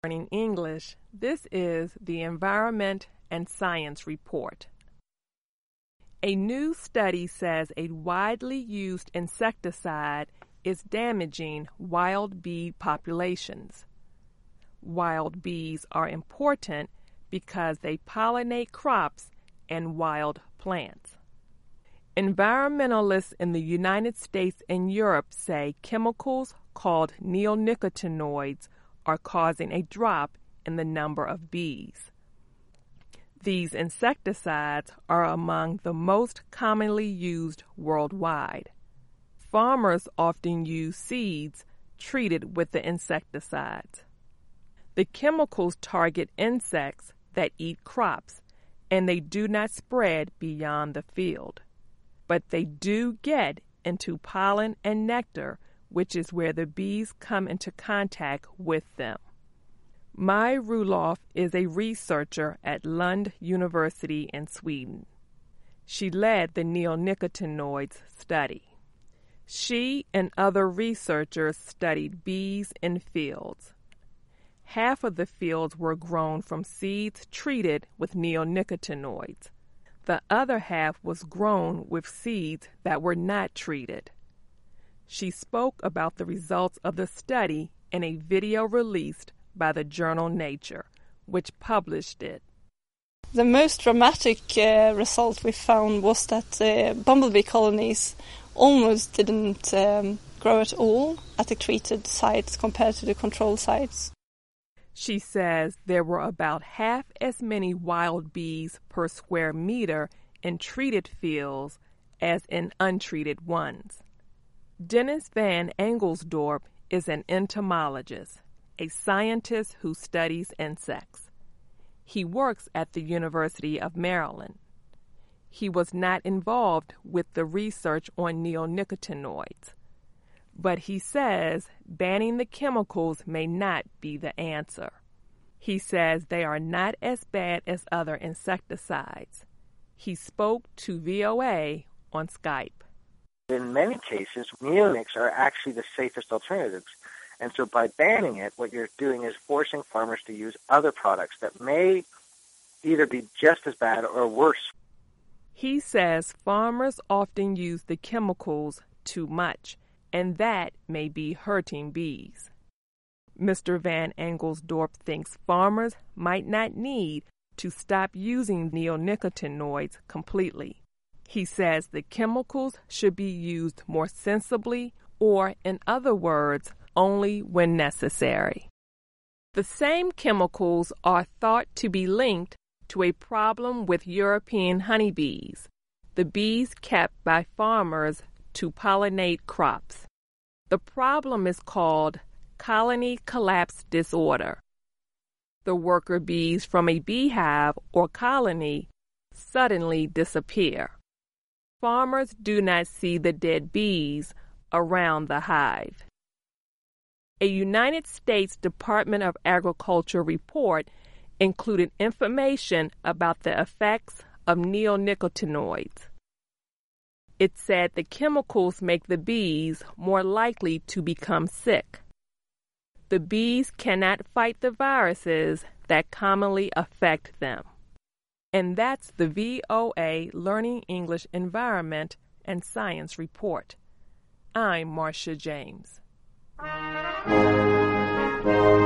Learning English, this is the Environment and Science Report. A new study says a widely used insecticide is damaging wild bee populations. Wild bees are important because they pollinate crops and wild plants. Environmentalists in the United States and Europe say chemicals called neonicotinoids are causing a drop in the number of bees. These insecticides are among the most commonly used worldwide. Farmers often use seeds treated with the insecticides. The chemicals target insects that eat crops, and they do not spread beyond the field. But they do get into pollen and nectar, which is where the bees come into contact with them. Maj Roloff is a researcher at Lund University in Sweden. She led the neonicotinoids study. She and other researchers studied bees in fields. Half of the fields were grown from seeds treated with neonicotinoids. The other half was grown with seeds that were not treated. She spoke about the results of the study in a video released by the journal Nature, which published it. The most dramatic result we found was that bumblebee colonies almost didn't grow at all at the treated sites compared to the control sites. She says there were about half as many wild bees per square meter in treated fields as in untreated ones. Dennis Van Engelsdorp is an entomologist, a scientist who studies insects. He works at the University of Maryland. He was not involved with the research on neonicotinoids, but he says banning the chemicals may not be the answer. He says they are not as bad as other insecticides. He spoke to VOA on Skype. In many cases, neonics are actually the safest alternatives. And so by banning it, what you're doing is forcing farmers to use other products that may either be just as bad or worse. He says farmers often use the chemicals too much, and that may be hurting bees. Mr. Van Engelsdorp thinks farmers might not need to stop using neonicotinoids completely. He says the chemicals should be used more sensibly, or, in other words, only when necessary. The same chemicals are thought to be linked to a problem with European honeybees, the bees kept by farmers to pollinate crops. The problem is called colony collapse disorder. The worker bees from a beehive or colony suddenly disappear. Farmers do not see the dead bees around the hive. A United States Department of Agriculture report included information about the effects of neonicotinoids. It said the chemicals make the bees more likely to become sick. The bees cannot fight the viruses that commonly affect them. And that's the VOA Learning English Environment and Science Report. I'm Marcia James.